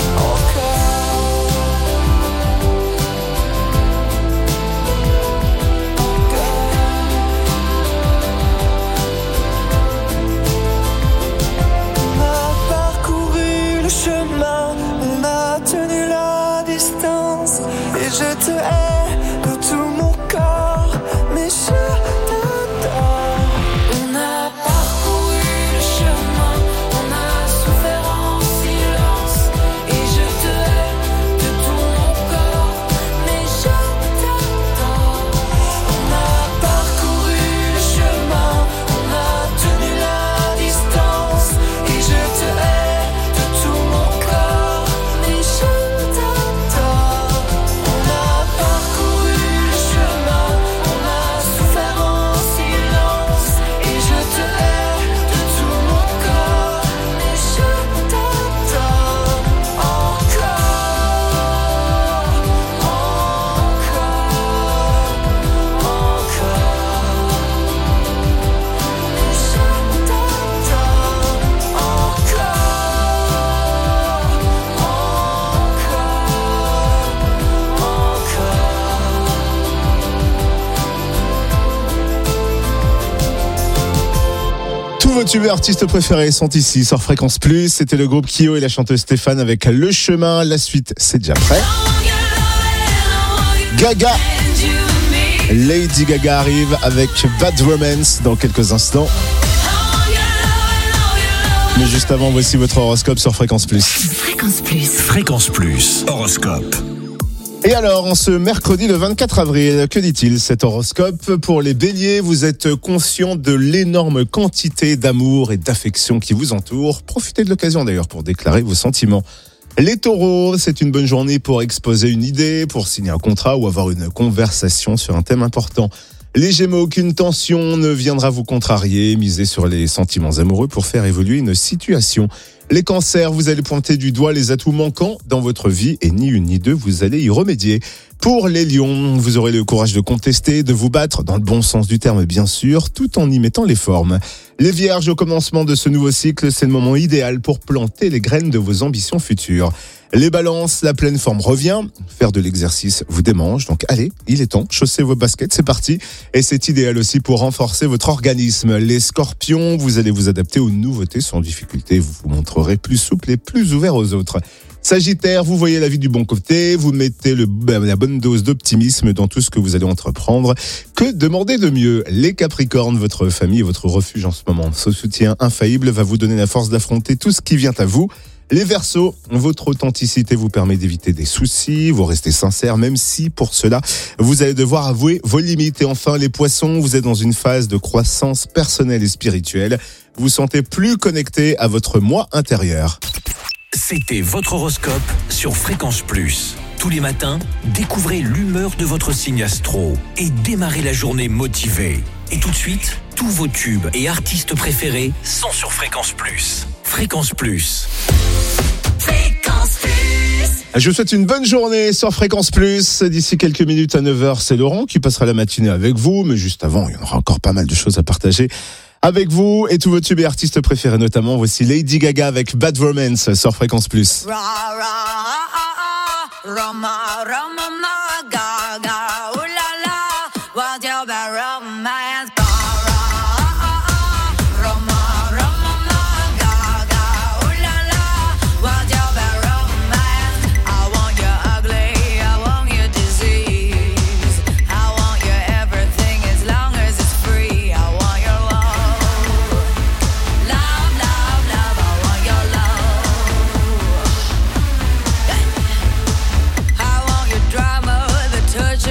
On a parcouru le chemin, on a tenu la distance. Et je te hais de tout mon corps, mais je t'adore. On a parcouru le chemin, on a souffert en silence. Et je te hais de tout mon corps, mais je t'adore. On a parcouru le chemin, on a tenu la distance. Et je te hais de tout mon corps, mais je t'adore. On a parcouru le chemin, on a souffert en silence. Et je te hais de tout mon corps, mais je t'adore encore, encore, encore. Mais je t'adore Tous vos tubes artistes préférés sont ici sur Fréquence Plus. C'était le groupe Kyo et la chanteuse Stéphane avec Le Chemin. La suite, c'est déjà prêt. Gaga. Lady Gaga arrive avec Bad Romance dans quelques instants. Mais juste avant, voici votre horoscope sur Fréquence Plus. Fréquence Plus. Fréquence Plus. Horoscope. Et alors, en ce mercredi le vingt-quatre avril, que dit-il cet horoscope ? Pour les béliers, vous êtes conscient de l'énorme quantité d'amour et d'affection qui vous entoure. Profitez de l'occasion d'ailleurs pour déclarer vos sentiments. Les taureaux, c'est une bonne journée pour exposer une idée, pour signer un contrat ou avoir une conversation sur un thème important. Les Gémeaux, aucune tension ne viendra vous contrarier. Misez sur les sentiments amoureux pour faire évoluer une situation. Les Cancers, vous allez pointer du doigt les atouts manquants dans votre vie et ni une ni deux, vous allez y remédier. Pour les Lions, vous aurez le courage de contester, de vous battre, dans le bon sens du terme bien sûr, tout en y mettant les formes. Les Vierges, au commencement de ce nouveau cycle, c'est le moment idéal pour planter les graines de vos ambitions futures. Les Balances, la pleine forme revient. Faire de l'exercice vous démange, donc allez, il est temps, chaussez vos baskets, c'est parti. Et c'est idéal aussi pour renforcer votre organisme. Les Scorpions, vous allez vous adapter aux nouveautés sans difficulté. Vous vous montrerez plus souple et plus ouvert aux autres. Sagittaire, vous voyez la vie du bon côté, vous mettez le, la bonne dose d'optimisme dans tout ce que vous allez entreprendre. Que demander de mieux? Les Capricornes, votre famille est votre refuge en ce moment. Ce soutien infaillible va vous donner la force d'affronter tout ce qui vient à vous. Les Verseaux, votre authenticité vous permet d'éviter des soucis, vous restez sincère, même si pour cela, vous allez devoir avouer vos limites. Et enfin, les Poissons, vous êtes dans une phase de croissance personnelle et spirituelle. Vous vous sentez plus connecté à votre moi intérieur. C'était votre horoscope sur Fréquence Plus. Tous les matins, découvrez l'humeur de votre signe astro et démarrez la journée motivé. Et tout de suite, tous vos tubes et artistes préférés sont sur Fréquence Plus. Fréquence Plus. Fréquence Plus. Je vous souhaite une bonne journée sur Fréquence Plus. D'ici quelques minutes à neuf heures, c'est Laurent qui passera la matinée avec vous. Mais juste avant, il y en aura encore pas mal de choses à partager avec vous et tous vos tubes et artistes préférés, notamment voici Lady Gaga avec Bad Romance sur Fréquence Plus. Ra, ra, ah, Roma, Roma, ma, Gaga, ooh la la, what's your bad romance? Touch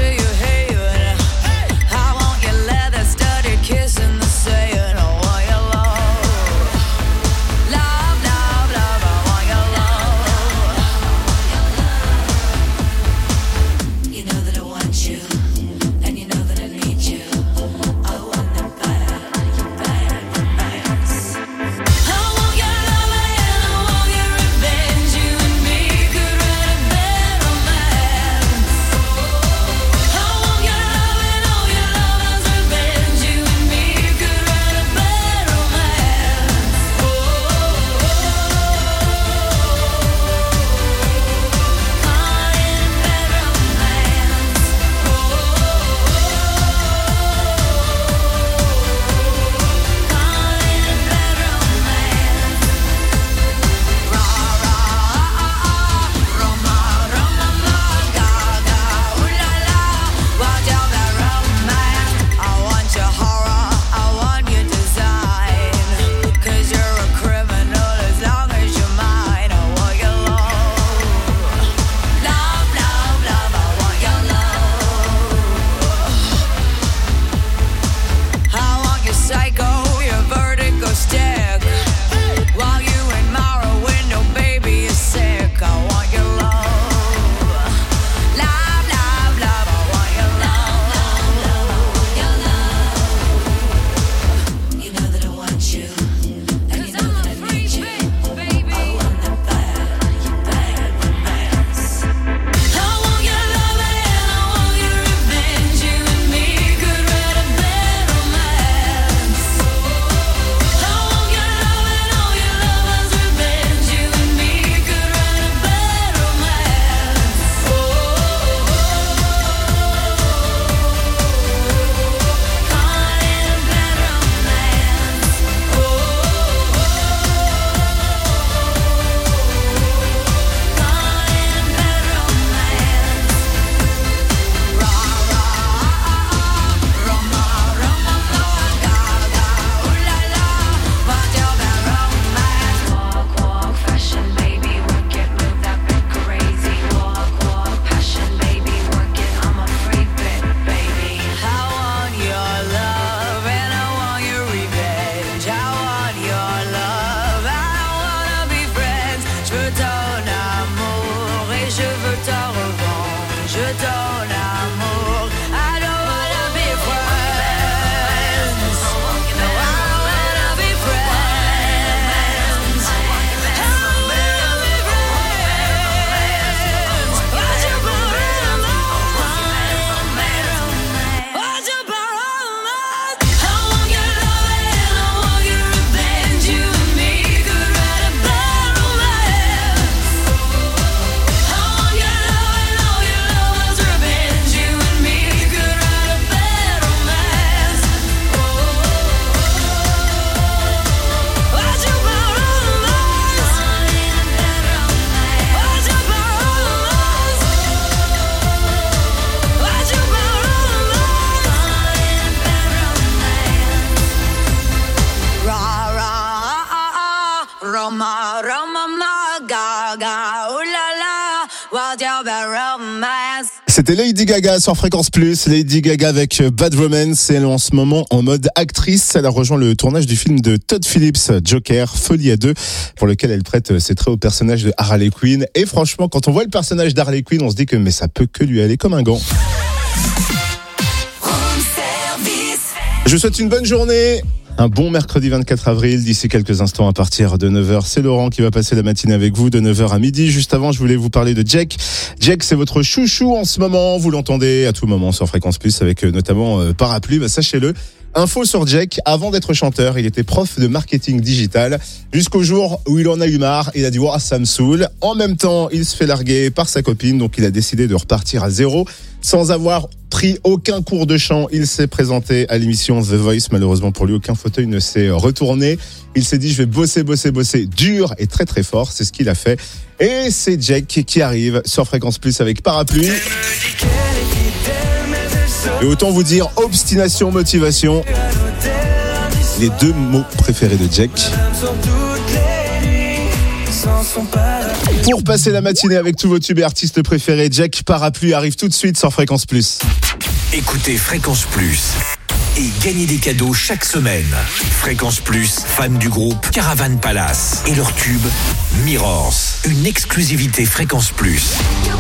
told you about romance. C'était Lady Gaga sur Fréquence Plus. Lady Gaga avec Bad Romance. Elle est en ce moment en mode actrice. Elle a rejoint le tournage du film de Todd Phillips, Joker, Folie à deux, pour lequel elle prête ses traits au personnage de Harley Quinn. Et franchement, quand on voit le personnage d'Harley Quinn, on se dit que mais ça peut que lui aller comme un gant. Je vous souhaite une bonne journée. Un bon mercredi vingt-quatre avril, d'ici quelques instants à partir de neuf heures, c'est Laurent qui va passer la matinée avec vous de neuf heures à midi. Juste avant, je voulais vous parler de Jack. Jack, c'est votre chouchou en ce moment, vous l'entendez à tout moment sur Fréquence Plus avec notamment euh, Parapluie, bah, sachez-le. Info sur Jack, avant d'être chanteur, il était prof de marketing digital jusqu'au jour où il en a eu marre, il a dit oh, ça me saoule. En même temps, il se fait larguer par sa copine, donc il a décidé de repartir à zéro sans avoir pris aucun cours de chant. Il s'est présenté à l'émission The Voice. Malheureusement pour lui, aucun fauteuil ne s'est retourné. Il s'est dit je vais bosser, bosser, bosser dur et très très fort. C'est ce qu'il a fait. Et c'est Jack qui arrive sur Fréquence Plus avec Parapluie. Et autant vous dire obstination, motivation, les deux mots préférés de Jack. Pour passer la matinée avec tous vos tubes et artistes préférés, Jack Parapluie arrive tout de suite sur Fréquence Plus. Écoutez Fréquence Plus et gagnez des cadeaux chaque semaine. Fréquence Plus, fan du groupe Caravan Palace et leur tube Mirrors. Une exclusivité Fréquence Plus.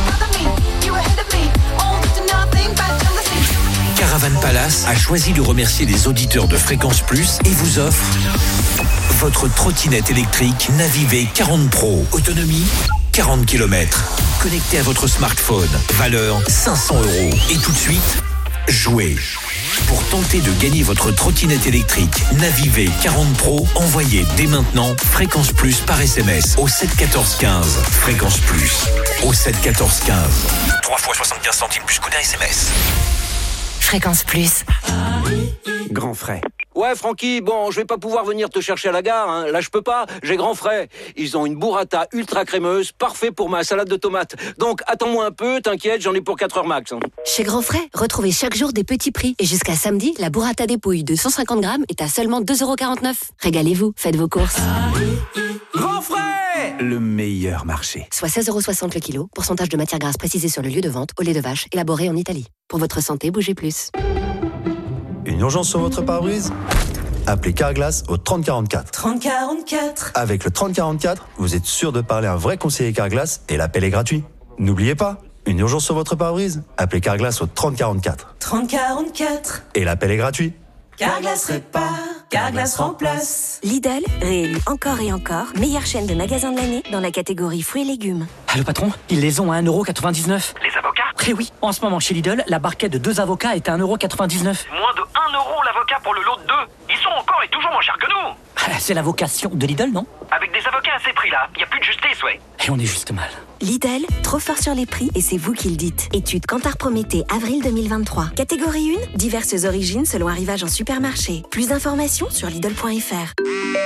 Caravan Palace a choisi de remercier les auditeurs de Fréquence Plus et vous offre votre trottinette électrique Navivé quarante Pro. Autonomie quarante kilomètres. Connecté à votre smartphone. Valeur cinq cents euros. Et tout de suite, jouez. Pour tenter de gagner votre trottinette électrique Navivé quarante Pro, envoyez dès maintenant Fréquence Plus par S M S au sept quatorze quinze. Fréquence Plus au sept quatorze quinze. trois fois soixante-quinze centimes plus coût d'un S M S. Fréquence Plus. Grand frais. Ouais, Francky, bon, je vais pas pouvoir venir te chercher à la gare, hein. Là, je peux pas, j'ai grand frais. Ils ont une burrata ultra crémeuse, parfait pour ma salade de tomates. Donc, attends-moi un peu, t'inquiète, j'en ai pour quatre heures max. Hein. Chez Grand Frais, retrouvez chaque jour des petits prix. Et jusqu'à samedi, la burrata dépouille de cent cinquante grammes est à seulement deux euros quarante-neuf. Régalez-vous, faites vos courses. Grand Frais, le meilleur marché. Soit seize euros soixante le kilo, pourcentage de matière grasse précisé sur le lieu de vente, au lait de vache, élaboré en Italie. Pour votre santé, bougez plus. Une urgence sur votre pare-brise ? Appelez Carglass au trente quarante-quatre. trente quarante-quatre. Avec le trente quarante-quatre, vous êtes sûr de parler à un vrai conseiller Carglass et l'appel est gratuit. N'oubliez pas, une urgence sur votre pare-brise ? Appelez Carglass au trente quarante-quatre. trente quarante-quatre. Et l'appel est gratuit. Carglass répare, Carglass remplace. Lidl, réélu encore et encore, meilleure chaîne de magasins de l'année dans la catégorie fruits et légumes. Allô patron, ils les ont à un euro quatre-vingt-dix-neuf. Les avocats ? Eh oui, en ce moment chez Lidl, la barquette de deux avocats est à un euro quatre-vingt-dix-neuf. Moins de un euro l'avocat pour le lot de deux. Ils sont encore et toujours moins chers que nous. C'est la vocation de Lidl, non ? Avec des avocats à ces prix-là, il n'y a plus de justice, ouais. Et on est juste mal. Lidl, trop fort sur les prix et c'est vous qui le dites. Étude Kantar Prométhée, avril deux mille vingt-trois. Catégorie un, diverses origines selon arrivage en supermarché. Plus d'informations sur Lidl point F R.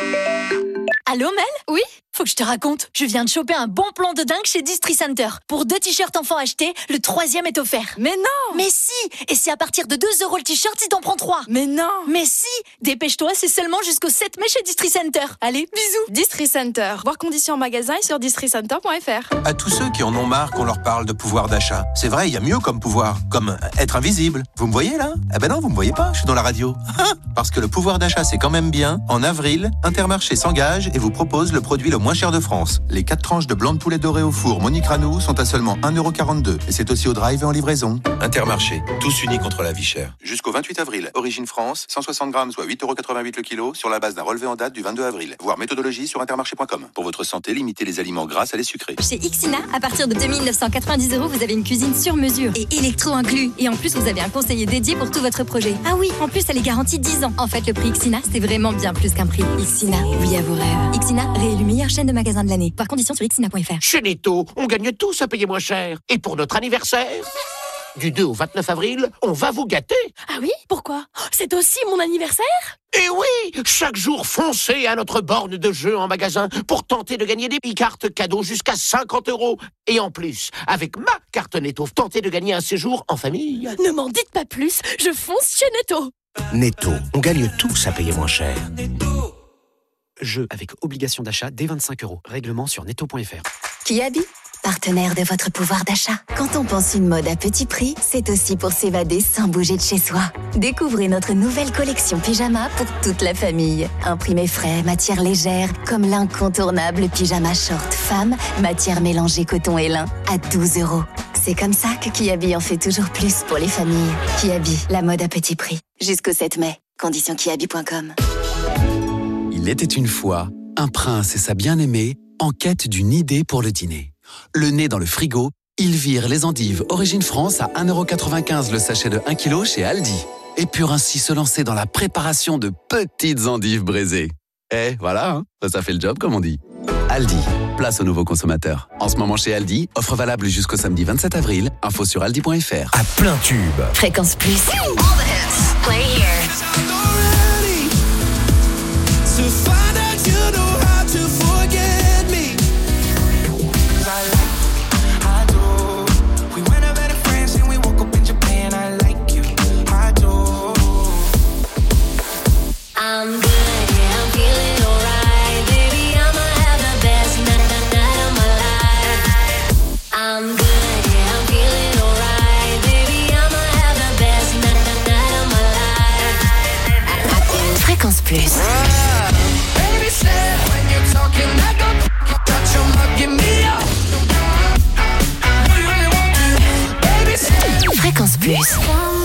Allô Mel ? Oui ? Faut que je te raconte. Je viens de choper un bon plan de dingue chez Distri Center. Pour deux t-shirts enfants achetés, le troisième est offert. Mais non ! Mais si ! Et c'est à partir de deux euros le t-shirt si t'en prends trois. Mais non ! Mais si ! Dépêche-toi, c'est seulement jusqu'au sept mai chez Distri Center. Allez, bisous ! Distri Center. Voir conditions en magasin et sur distri center point F R. À tous ceux qui en ont marre qu'on leur parle de pouvoir d'achat. C'est vrai, il y a mieux comme pouvoir. Comme être invisible. Vous me voyez là ? Eh ben non, vous me voyez pas, je suis dans la radio. Parce que le pouvoir d'achat, c'est quand même bien. En avril, Intermarché s'engage et vous propose le produit le moins cher de France. Les quatre tranches de blanc de poulet doré au four Monique Ranou sont à seulement un euro quarante-deux. Et c'est aussi au drive et en livraison. Intermarché, tous unis contre la vie chère. Jusqu'au vingt-huit avril, Origine France, cent soixante grammes, soit huit euros quatre-vingt-huit le kilo, sur la base d'un relevé en date du vingt-deux avril. Voir méthodologie sur intermarché point com. Pour votre santé, limitez les aliments gras à les sucrés. Chez Ixina, à partir de deux mille neuf cent quatre-vingt-dix euros, vous avez une cuisine sur mesure et électro inclus. Et en plus, vous avez un conseiller dédié pour tout votre projet. Ah oui, en plus, elle est garantie dix ans. En fait, le prix Ixina, c'est vraiment bien plus qu'un prix. Ixina, oui à vos rêves. Ixina, réélu meilleure chaîne de magasins de l'année. Par condition sur ixina point F R. Chez Netto, on gagne tous à payer moins cher. Et pour notre anniversaire, du deux au vingt-neuf avril, on va vous gâter. Ah oui ? Pourquoi ? C'est aussi mon anniversaire ? Et oui, chaque jour, foncez à notre borne de jeu en magasin pour tenter de gagner des cartes cadeaux jusqu'à cinquante euros. Et en plus, avec ma carte Netto, tentez de gagner un séjour en famille. Ne m'en dites pas plus, je fonce chez Netto. Netto, on gagne tous à payer moins cher. Jeu avec obligation d'achat dès vingt-cinq euros. Règlement sur netto point F R. Kiabi, partenaire de votre pouvoir d'achat. Quand on pense une mode à petit prix, c'est aussi pour s'évader sans bouger de chez soi. Découvrez notre nouvelle collection pyjama pour toute la famille. Imprimé frais, matière légère, comme l'incontournable pyjama short femme, matière mélangée coton et lin, à douze euros. C'est comme ça que Kiabi en fait toujours plus pour les familles. Kiabi, la mode à petit prix. Jusqu'au sept mai. Conditions kiabi point com. Il était une fois un prince et sa bien-aimée en quête d'une idée pour le dîner. Le nez dans le frigo, ils virent les endives Origine France à un euro quatre-vingt-quinze le sachet de un kilo chez Aldi. Et purent ainsi se lancer dans la préparation de petites endives braisées. Et voilà, hein, ça fait le job comme on dit. Aldi, place aux nouveaux consommateurs. En ce moment chez Aldi, offre valable jusqu'au samedi vingt-sept avril. Info sur aldi point f r. À plein tube. Fréquence Plus. Play here. To find out you know how to forget me. I like, I do. We went out better friends and we woke up in Japan. I like you, I do. I'm good, yeah, I'm feeling alright. Baby, I'ma have the best night, night, night of my life. I'm good, yeah, I'm feeling alright. Baby, I'ma have the best night, night, night of my life. Fréquence Plus. When you're talking, I go touch your mug, give me up. Fréquence Plus.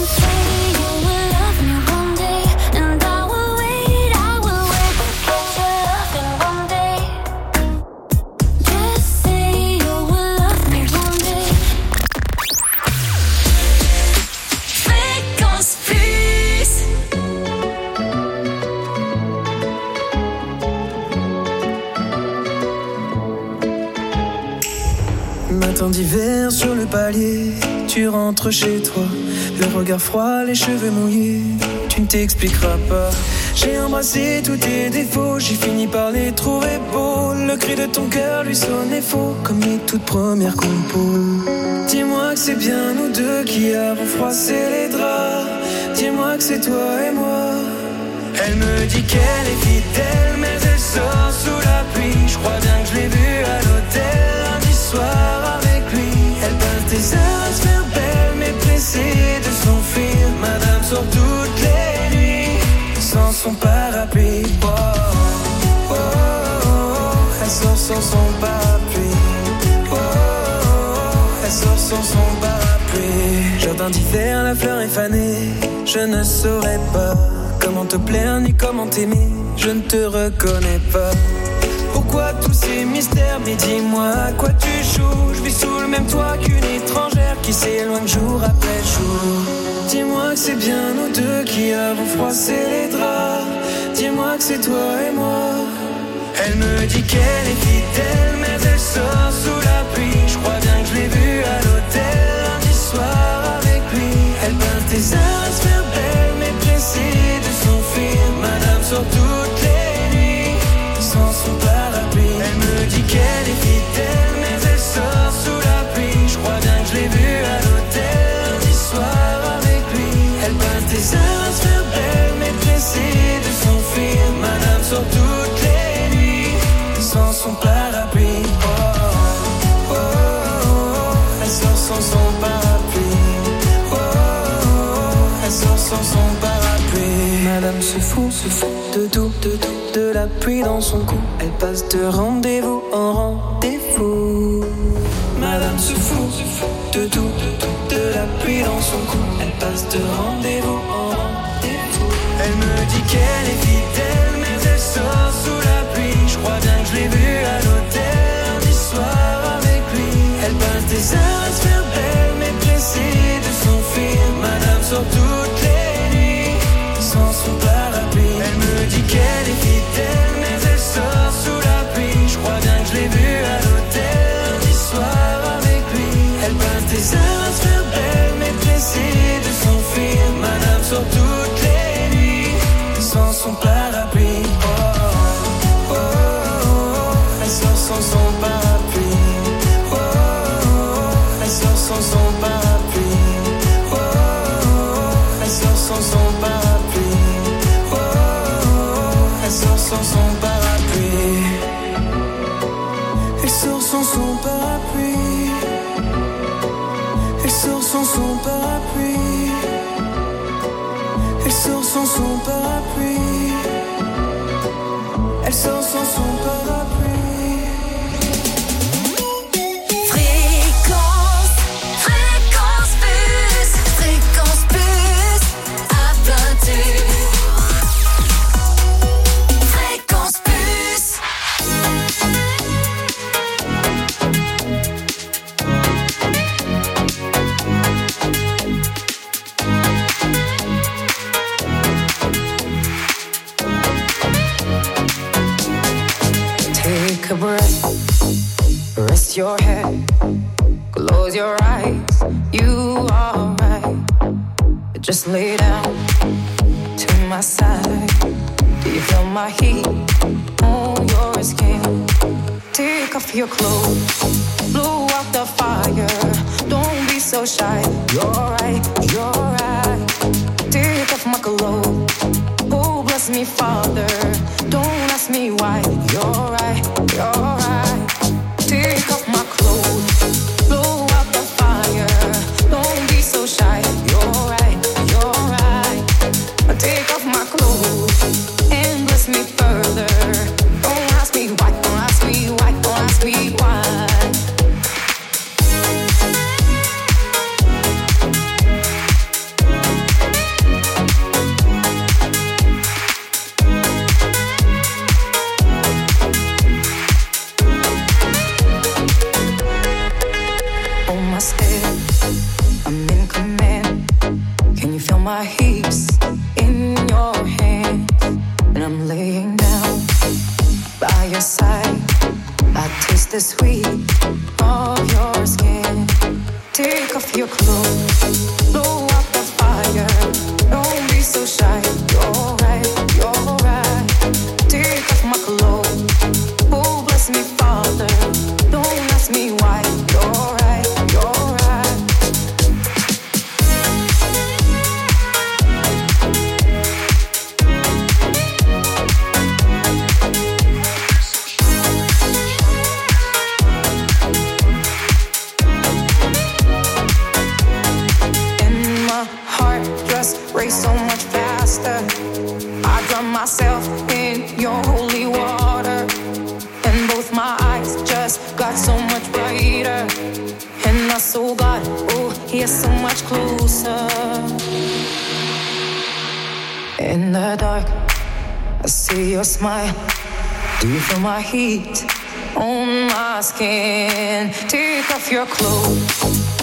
Matin d'hiver sur le palier, tu rentres chez toi, le regard froid, les cheveux mouillés, tu ne t'expliqueras pas. J'ai embrassé tous tes défauts, j'ai fini par les trouver beaux. Le cri de ton cœur lui sonnait faux, comme les toutes premières compos. Dis-moi que c'est bien nous deux qui avons froissé les draps. Dis-moi que c'est toi et moi. Elle me dit qu'elle est fidèle, mais elle sort sous la pluie. Je crois bien que je l'ai vue à l'hôtel lundi soir avec lui. Elle passe des heures à se faire belle, mais pressée de s'enfuir. Madame sort toutes les nuits sans son parapluie. Oh, oh, oh, oh. Elle sort sans son parapluie. Oh, oh, oh. Elle sort sans son parapluie. Jardin d'hiver, la fleur est fanée. Je ne saurais pas comment te plaire ni comment t'aimer. Je ne te reconnais pas. Pourquoi tous ces mystères? Mais dis-moi à quoi tu joues. Je vis sous le même toit qu'une étrangère qui s'éloigne jour après jour. Dis-moi que c'est bien nous deux qui avons froissé les draps. Dis-moi que c'est toi et moi. Elle me dit qu'elle est fidèle, mais elle sort sous la pluie. Je crois bien que je l'ai vue à l'hôtel lundi soir avec lui. Elle peint des heures à se faire belle, mais pressée de s'enfuir. Madame sort toutes les nuits sans son parapluie. Elle me dit qu'elle est fidèle, mais elle sort sous la pluie. Je crois bien que je l'ai vue à l'hôtel lundi soir avec lui. Elle passe des heures à se faire belle, mais pressée de s'enfuir. Madame sort toutes les nuits sans son parapluie. Oh, oh, oh, oh. Elle sort sans son parapluie. Oh, oh, oh. Elle sort sans son parapluie. Madame se fout, se fout de tout, de tout, de la pluie dans son cou. Elle passe de rendez-vous en rendez-vous. Madame se fout, se fout de tout, de tout, de la pluie dans son cou. Elle passe de rendez-vous en rendez-vous. Elle me dit qu'elle est fidèle, mais elle sort sous la pluie. Je crois bien que je l'ai vue à l'hôtel lundi soir avec lui. Elle passe des heures à se faire belle, mais pressée de s'enfuir. Madame sort toutes les nuits sans son parapluie. Elle me dit qu'elle est fidèle, mais elle sort sous la pluie. Je crois bien que je l'ai vue à l'hôtel lundi soir avec lui. Elle passe des heures à se faire belle, mais pressée de s'enfuir. Madame sort toutes les nuits sans son parapluie. Oh, oh, oh, oh. Elle sort sans son parapluie. Oh, oh, oh. Elle sort sans son parapluie. Oh, oh, oh. Elle sort sans son parapluie. Oh, oh, oh. Elle sort sans son parapluie. Elle sort sans son parapluie. sans son parapluie. Elle sort sans son parapluie. Elle sort sans son parapluie. Fréquence, fréquence plus, fréquence plus, à peinture. Fréquence plus. Take a breath, rest your head, close your eyes, you are right. Just lay down to my side. Do you feel my heat on your skin? Take off your clothes, blow out the fire. Don't be so shy, you're right, you're right. Take off my clothes, oh bless me Father. Don't ask me why, you're right, you're right. Take off my clothes, blow out the fire. Don't be so shy, you're right, you're right. Take off my clothes and bless me further. Don't ask me why, don't ask me why, don't ask me why. On my step, I'm in command. Can you feel my hips in your hand? And I'm laying down by your side. I taste the sweet of your skin. Take off your clothes, blow out the fire. Don't be so shy, you're right, you're right. Take off my clothes, oh bless me Father. Don't ask me why, you're right, you're right. And my heart just race so much faster. I drown myself in your holy water. And both my eyes just got so much brighter. And I saw God, oh, He's so much closer. In the dark, I see your smile. Do you feel my heat on my skin? Take off your clothes,